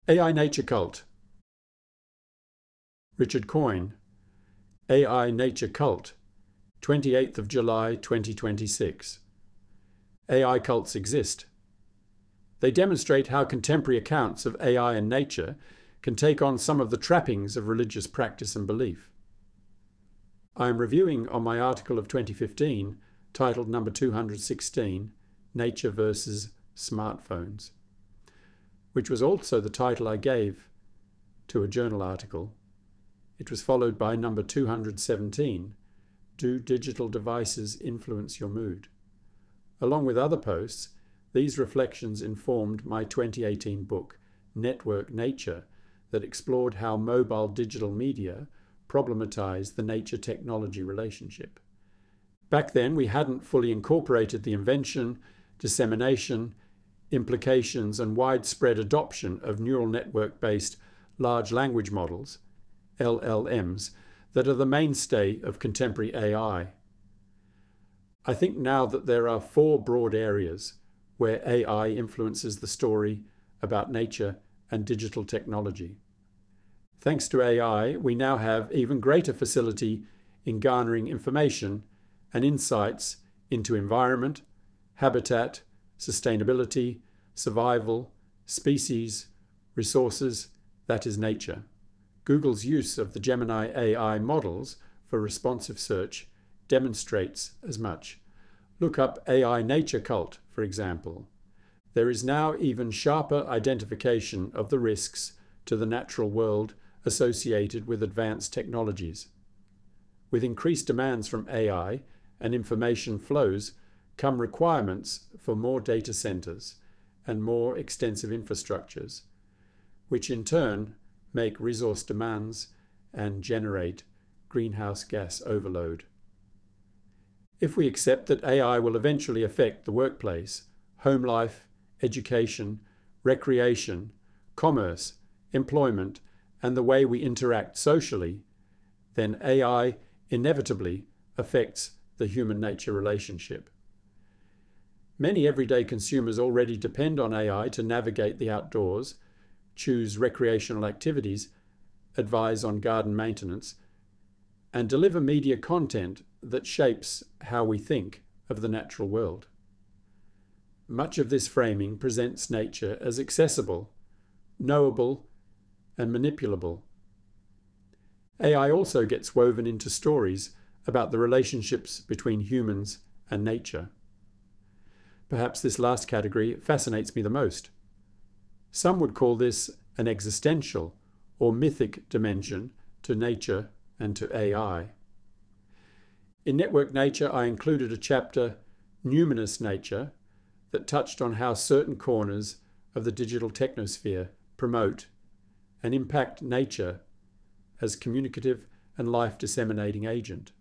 AI Nature Cult. Richard Coyne, AI Nature Cult, 28th of July 2026. AI cults exist. They demonstrate how contemporary accounts of AI and nature can take on some of the trappings of religious practice and belief. I am reviewing on my article of 2015, titled number 216, Nature versus Smartphones, which was also the title I gave to a journal article. It was followed by number 217, Do Digital Devices Influence Your Mood? Along with other posts, these reflections informed my 2018 book, Network Nature, that explored how mobile digital media problematized the nature-technology relationship. Back then, we hadn't fully incorporated the invention, dissemination, implications, and widespread adoption of neural network-based large language models, LLMs, that are the mainstay of contemporary AI. I think now that there are 4 broad areas where AI influences the story about nature and digital technology. Thanks to AI, we now have even greater facility in garnering information and insights into environment, habitat, sustainability, survival, species, resources, that is nature. Google's use of the Gemini AI models for responsive search demonstrates as much. Look up AI Nature Cult, for example. There is now even sharper identification of the risks to the natural world associated with advanced technologies. With increased demands from AI and information flows come requirements for more data centers and more extensive infrastructures, which in turn make resource demands and generate greenhouse gas overload. If we accept that AI will eventually affect the workplace, home life, education, recreation, commerce, employment, and the way we interact socially, then AI inevitably affects the human-nature relationship. Many everyday consumers already depend on AI to navigate the outdoors, choose recreational activities, advise on garden maintenance, and deliver media content that shapes how we think of the natural world. Much of this framing presents nature as accessible, knowable, and manipulable. AI also gets woven into stories about the relationships between humans and nature. Perhaps this last category fascinates me the most. Some would call this an existential or mythic dimension to nature and to AI. In Network Nature, I included a chapter, Numinous Nature, that touched on how certain corners of the digital technosphere promote and impact nature as communicative and life-disseminating agent.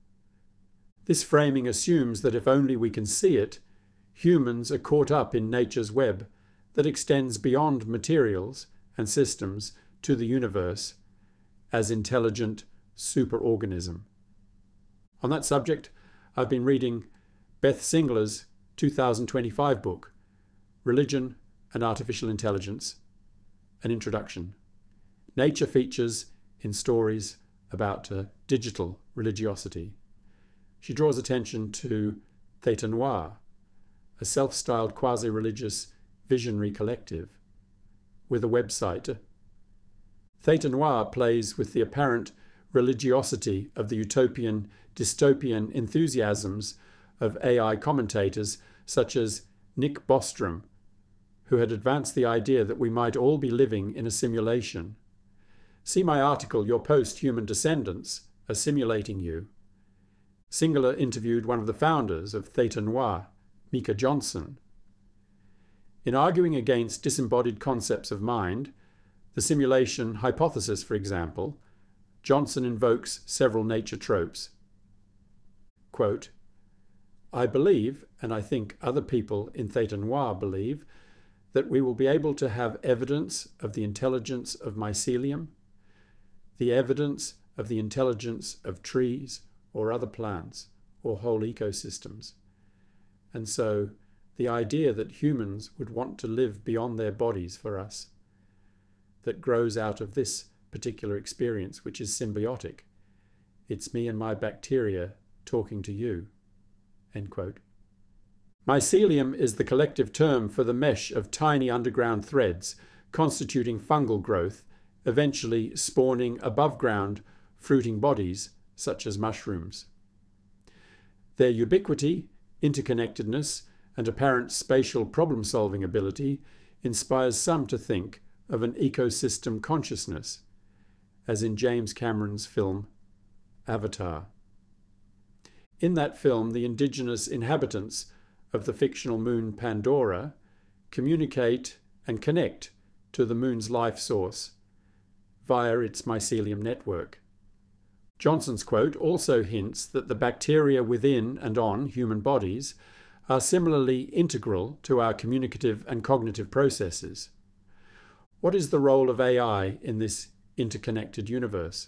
This framing assumes that if only we can see it, humans are caught up in nature's web that extends beyond materials and systems to the universe as intelligent superorganism. On that subject, I've been reading Beth Singler's 2025 book, Religion and Artificial Intelligence, an Introduction. Nature features in stories about digital religiosity. She draws attention to Theta Noir, a self-styled quasi-religious visionary collective, with a website. Theta Noir plays with the apparent religiosity of the utopian, dystopian enthusiasms of AI commentators such as Nick Bostrom, who had advanced the idea that we might all be living in a simulation. See my article, Your Post-Human Descendants Are Simulating You. Singler interviewed one of the founders of Theta Noir, Mika Johnson. In arguing against disembodied concepts of mind, the simulation hypothesis, for example, Johnson invokes several nature tropes. Quote, I believe, and I think other people in Theta Noir believe, that we will be able to have evidence of the intelligence of mycelium, the evidence of the intelligence of trees or other plants or whole ecosystems. And so the idea that humans would want to live beyond their bodies for us. that grows out of this particular experience, which is symbiotic. It's me and my bacteria talking to you." End quote. Mycelium is the collective term for the mesh of tiny underground threads constituting fungal growth, eventually spawning above ground fruiting bodies such as mushrooms. Their ubiquity, interconnectedness, and apparent spatial problem-solving ability inspires some to think of an ecosystem consciousness, as in James Cameron's film Avatar. In that film, the indigenous inhabitants of the fictional moon Pandora communicate and connect to the moon's life source via its mycelium network. Johnson's quote also hints that the bacteria within and on human bodies are similarly integral to our communicative and cognitive processes. What is the role of AI in this interconnected universe?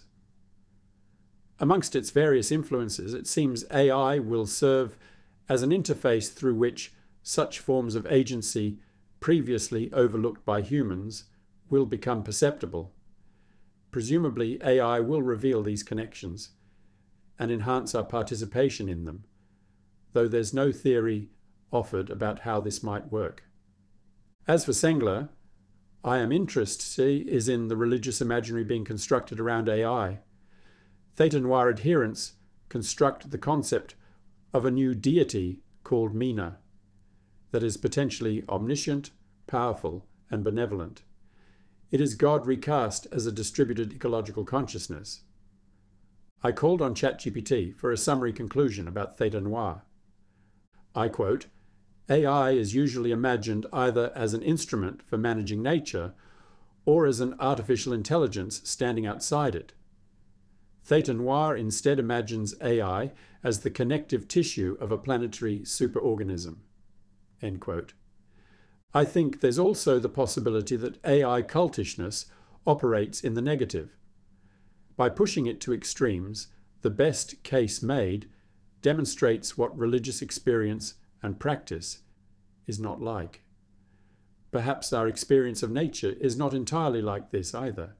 Amongst its various influences, it seems AI will serve as an interface through which such forms of agency previously overlooked by humans will become perceptible. Presumably, AI will reveal these connections and enhance our participation in them, though there's no theory offered about how this might work. As for Sengler, I am interested is in the religious imaginary being constructed around AI. Theta Noir adherents construct the concept of a new deity called Mina that is potentially omniscient, powerful, and benevolent. It is God recast as a distributed ecological consciousness. I called on ChatGPT for a summary conclusion about Theta Noir. I quote, "AI is usually imagined either as an instrument for managing nature or as an artificial intelligence standing outside it. Theta Noir instead imagines AI as the connective tissue of a planetary superorganism." End quote. I think there's also the possibility that AI cultishness operates in the negative. By pushing it to extremes, the best case made demonstrates what religious experience and practice is not like. Perhaps our experience of nature is not entirely like this either.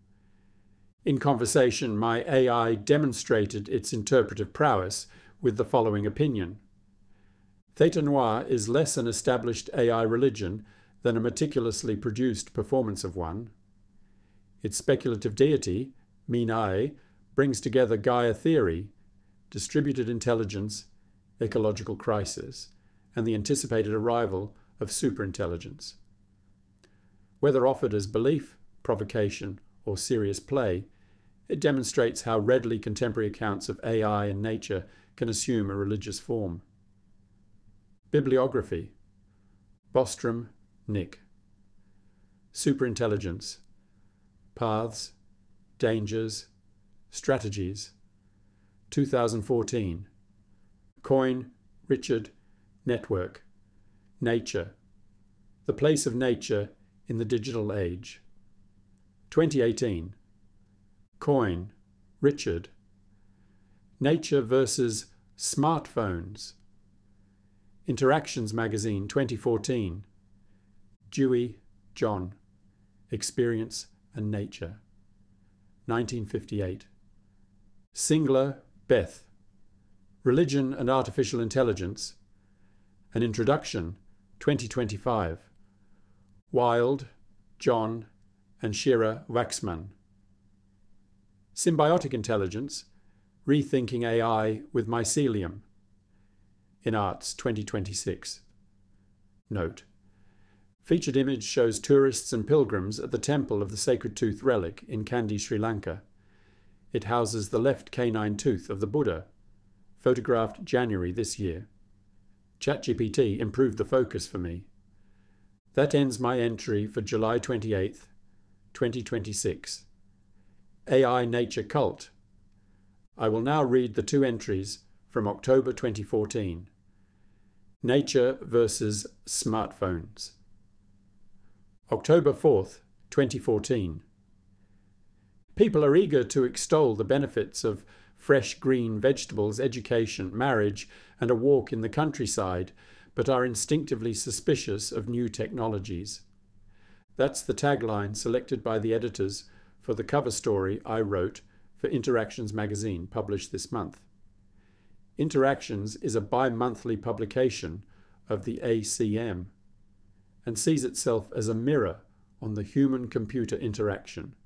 In conversation, my AI demonstrated its interpretive prowess with the following opinion. Theta Noir is less an established AI religion than a meticulously produced performance of one. Its speculative deity, Minae, brings together Gaia theory, distributed intelligence, ecological crisis, and the anticipated arrival of superintelligence. Whether offered as belief, provocation, or serious play, it demonstrates how readily contemporary accounts of AI and nature can assume a religious form. Bibliography: Bostrom, Nick. Superintelligence: Paths, Dangers, Strategies. 2014. Coyne, Richard. Network. Nature. The Place of Nature in the Digital Age. 2018. Coyne, Richard. Nature versus Smartphones. Interactions Magazine, 2014. Dewey, John. Experience and Nature. 1958. Singler, Beth. Religion and Artificial Intelligence. An Introduction, 2025. Wild, John, and Shira Waxman. Symbiotic Intelligence, Rethinking AI with Mycelium. In Arts, 2026. Note: featured image shows tourists and pilgrims at the temple of the Sacred Tooth relic in Kandy, Sri Lanka. It houses the left canine tooth of the Buddha, photographed January this year. ChatGPT improved the focus for me. That ends my entry for July 28th, 2026. AI Nature Cult. I will now read the two entries from October 2014. Nature versus Smartphones. October 4th, 2014. People are eager to extol the benefits of fresh green vegetables, education, marriage, and a walk in the countryside, but are instinctively suspicious of new technologies. That's the tagline selected by the editors for the cover story I wrote for Interactions magazine, published this month. Interactions is a bi-monthly publication of the ACM and sees itself as a mirror on the human-computer interaction,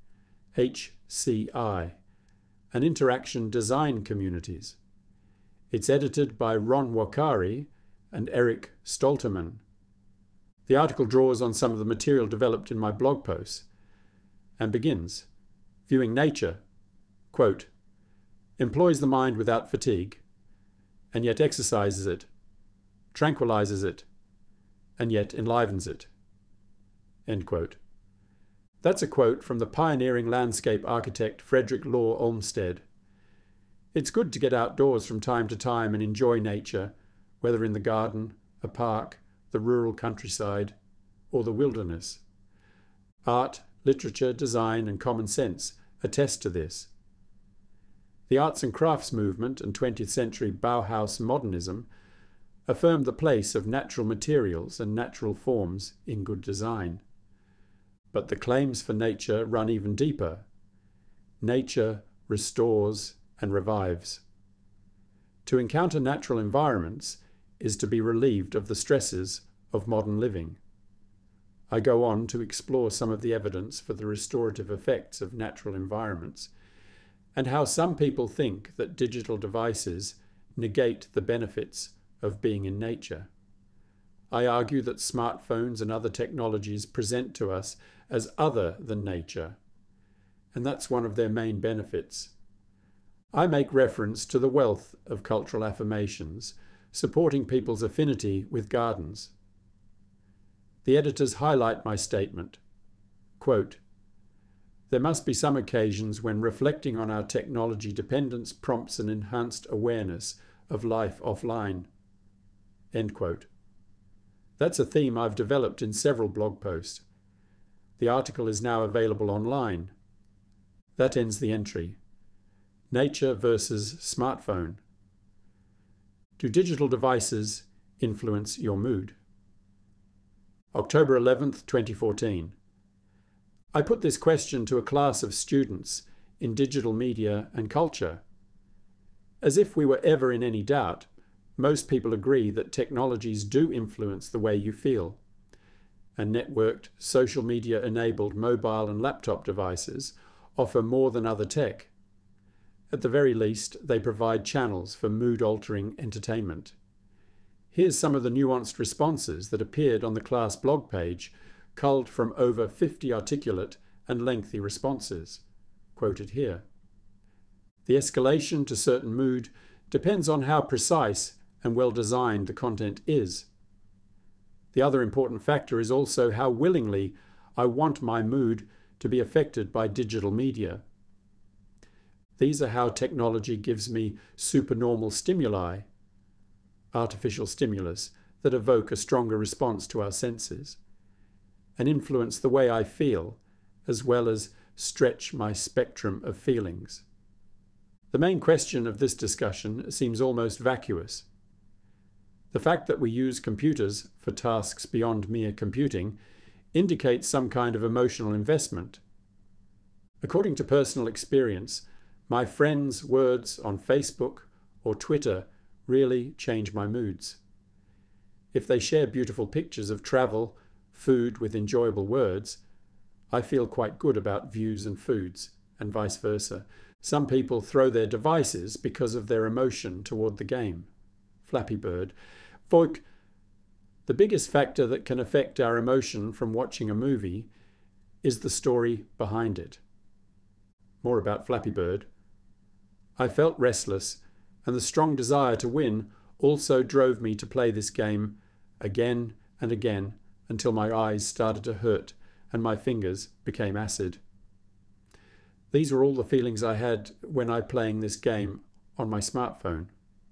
HCI, and interaction design communities. It's edited by Ron Wakari and Eric Stolterman. The article draws on some of the material developed in my blog posts and begins, viewing nature, quote, employs the mind without fatigue, and yet exercises it, tranquilizes it, and yet enlivens it. End quote. That's a quote from the pioneering landscape architect Frederick Law Olmsted. It's good to get outdoors from time to time and enjoy nature, whether in the garden, a park, the rural countryside, or the wilderness. Art, literature, design, and common sense attest to this. The arts and crafts movement and 20th century Bauhaus modernism affirmed the place of natural materials and natural forms in good design. But the claims for nature run even deeper. Nature restores and revives. To encounter natural environments is to be relieved of the stresses of modern living. I go on to explore some of the evidence for the restorative effects of natural environments and how some people think that digital devices negate the benefits of being in nature. I argue that smartphones and other technologies present to us as other than nature, and that's one of their main benefits. I make reference to the wealth of cultural affirmations supporting people's affinity with gardens. The editors highlight my statement. Quote, there must be some occasions when reflecting on our technology dependence prompts an enhanced awareness of life offline. End quote. That's a theme I've developed in several blog posts. The article is now available online. That ends the entry. Nature versus smartphone. Do digital devices influence your mood? October 11th, 2014. I put this question to a class of students in digital media and culture. As if we were ever in any doubt, most people agree that technologies do influence the way you feel, and networked, social media-enabled mobile and laptop devices offer more than other tech. At the very least, they provide channels for mood-altering entertainment. Here's some of the nuanced responses that appeared on the class blog page, culled from over 50 articulate and lengthy responses, quoted here. The escalation to certain mood depends on how precise and well-designed the content is. The other important factor is also how willingly I want my mood to be affected by digital media. These are how technology gives me supernormal stimuli, artificial stimulus, that evoke a stronger response to our senses, and influence the way I feel, as well as stretch my spectrum of feelings. The main question of this discussion seems almost vacuous. The fact that we use computers for tasks beyond mere computing indicates some kind of emotional investment. According to personal experience, my friends' words on Facebook or Twitter really change my moods. If they share beautiful pictures of travel, food with enjoyable words, I feel quite good about views and foods, and vice versa. Some people throw their devices because of their emotion toward the game. Flappy Bird. Voik, the biggest factor that can affect our emotion from watching a movie is the story behind it. More about Flappy Bird. I felt restless, and the strong desire to win also drove me to play this game again and again until my eyes started to hurt and my fingers became acid. These were all the feelings I had when I playing this game on my smartphone.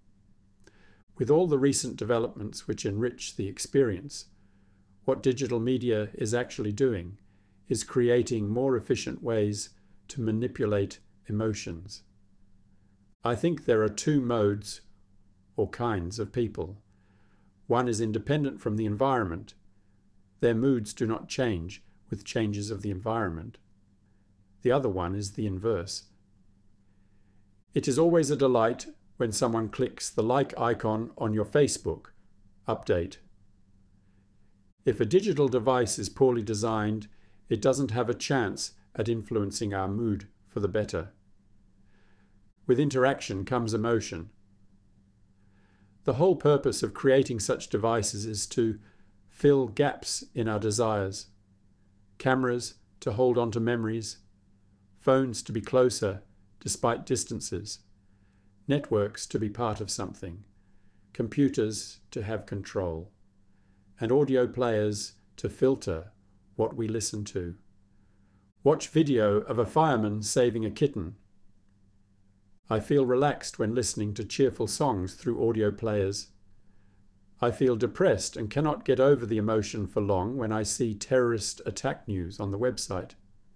With all the recent developments which enrich the experience, what digital media is actually doing is creating more efficient ways to manipulate emotions. I think there are two modes or kinds of people. One is independent from the environment. Their moods do not change with changes of the environment. The other one is the inverse. It is always a delight when someone clicks the like icon on your Facebook update. If a digital device is poorly designed, it doesn't have a chance at influencing our mood for the better. With interaction comes emotion. The whole purpose of creating such devices is to fill gaps in our desires. Cameras to hold on to memories, phones to be closer despite distances, networks to be part of something, computers to have control, and audio players to filter what we listen to. Watch video of a fireman saving a kitten. I feel relaxed when listening to cheerful songs through audio players. I feel depressed and cannot get over the emotion for long when I see terrorist attack news on the website.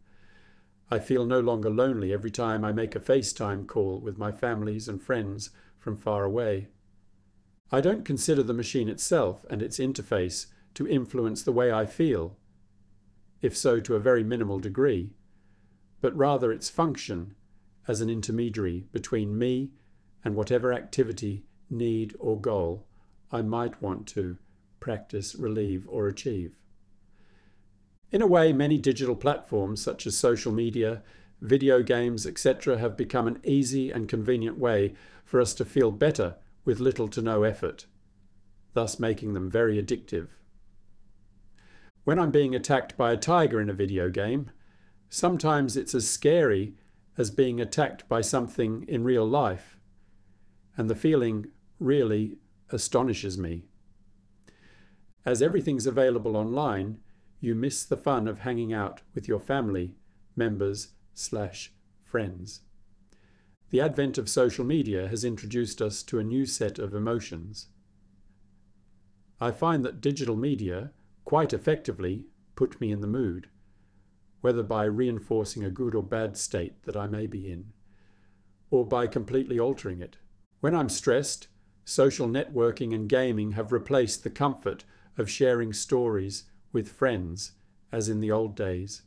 I feel no longer lonely every time I make a FaceTime call with my families and friends from far away. I don't consider the machine itself and its interface to influence the way I feel, if so to a very minimal degree, but rather its function as an intermediary between me and whatever activity, need or goal I might want to practice, relieve or achieve. In a way, many digital platforms such as social media, video games, etc. have become an easy and convenient way for us to feel better with little to no effort, thus making them very addictive. When I'm being attacked by a tiger in a video game, sometimes it's as scary as being attacked by something in real life, and the feeling really astonishes me. As everything's available online, you miss the fun of hanging out with your family members/friends. The advent of social media has introduced us to a new set of emotions. I find that digital media quite effectively put me in the mood, whether by reinforcing a good or bad state that I may be in, or by completely altering it. When I'm stressed, social networking and gaming have replaced the comfort of sharing stories with friends, as in the old days.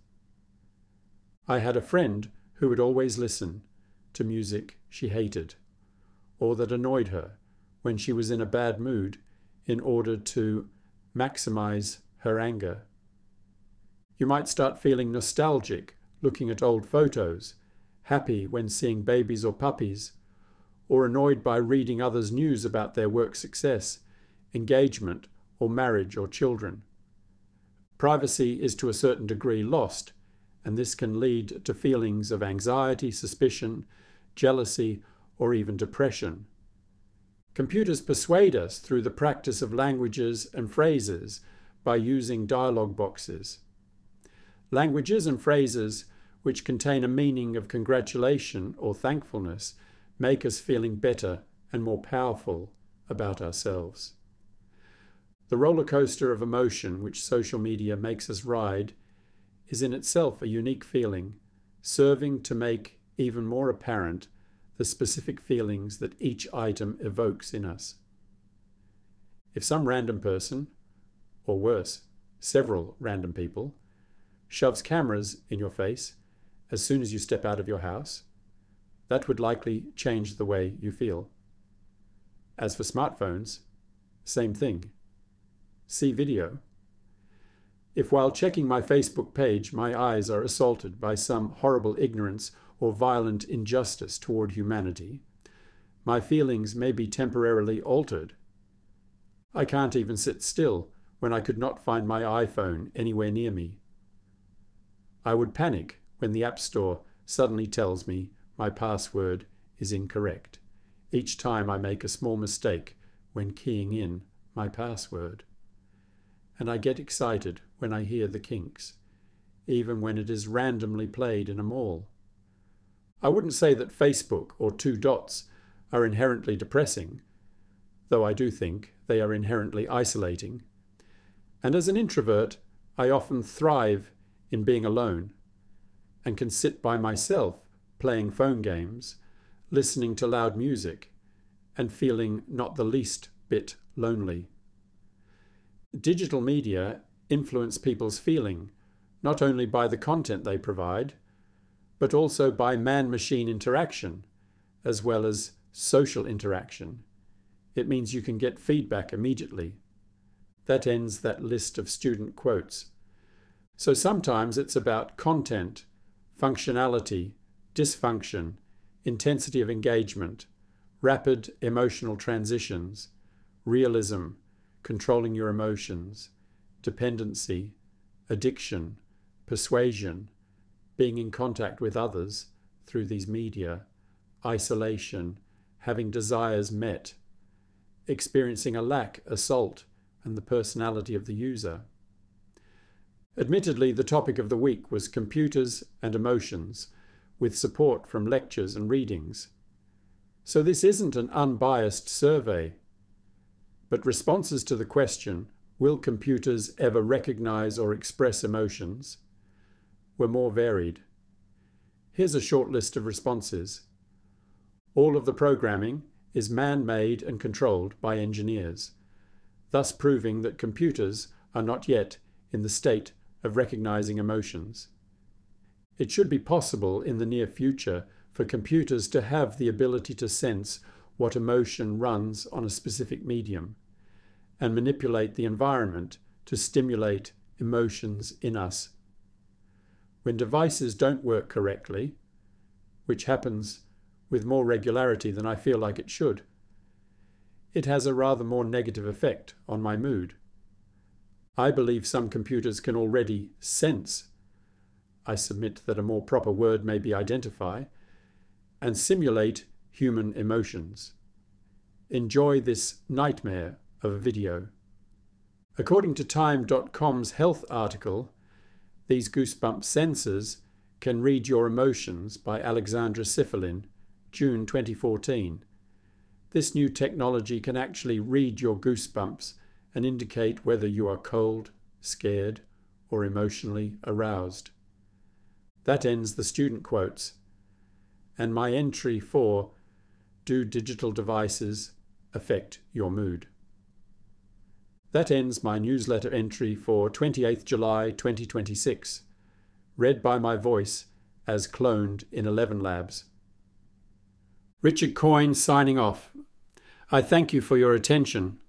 I had a friend who would always listen to music she hated, or that annoyed her when she was in a bad mood in order to maximize her anger. You might start feeling nostalgic looking at old photos, happy when seeing babies or puppies, or annoyed by reading others' news about their work success, engagement, or marriage or children. Privacy is to a certain degree lost, and this can lead to feelings of anxiety, suspicion, jealousy, or even depression. Computers persuade us through the practice of languages and phrases by using dialogue boxes. Languages and phrases which contain a meaning of congratulation or thankfulness make us feeling better and more powerful about ourselves. The roller coaster of emotion which social media makes us ride is in itself a unique feeling, serving to make even more apparent the specific feelings that each item evokes in us. If some random person, or worse, several random people, shoves cameras in your face as soon as you step out of your house, that would likely change the way you feel. As for smartphones, same thing. See video. If while checking my Facebook page my eyes are assaulted by some horrible ignorance or violent injustice toward humanity, my feelings may be temporarily altered. I can't even sit still when I could not find my iPhone anywhere near me. I would panic when the App Store suddenly tells me my password is incorrect, each time I make a small mistake when keying in my password. And I get excited when I hear the Kinks, even when it is randomly played in a mall. I wouldn't say that Facebook or Two Dots are inherently depressing, though I do think they are inherently isolating. And as an introvert, I often thrive in being alone, and can sit by myself playing phone games, listening to loud music, and feeling not the least bit lonely. Digital media influence people's feeling, not only by the content they provide, but also by man-machine interaction, as well as social interaction. It means you can get feedback immediately. That ends that list of student quotes. So sometimes it's about content, functionality, dysfunction, intensity of engagement, rapid emotional transitions, realism, controlling your emotions, dependency, addiction, persuasion, being in contact with others through these media, isolation, having desires met, experiencing a lack, assault, and the personality of the user. Admittedly, the topic of the week was computers and emotions, with support from lectures and readings. So this isn't an unbiased survey, but responses to the question, will computers ever recognize or express emotions, were more varied. Here's a short list of responses. All of the programming is man-made and controlled by engineers, thus proving that computers are not yet in the state of recognizing emotions. It should be possible in the near future for computers to have the ability to sense what emotion runs on a specific medium and manipulate the environment to stimulate emotions in us. When devices don't work correctly, which happens with more regularity than I feel like it should, it has a rather more negative effect on my mood. I believe some computers can already sense, I submit that a more proper word may be identify, and simulate human emotions. Enjoy this nightmare of a video. According to Time.com's health article, these goosebump sensors can read your emotions by Alexandra Sifalin, June 2014. This new technology can actually read your goosebumps and indicate whether you are cold, scared, or emotionally aroused. That ends the student quotes. And my entry for, do digital devices affect your mood? That ends my newsletter entry for 28th July 2026, read by my voice as cloned in 11 Labs. Richard Coyne signing off. I thank you for your attention.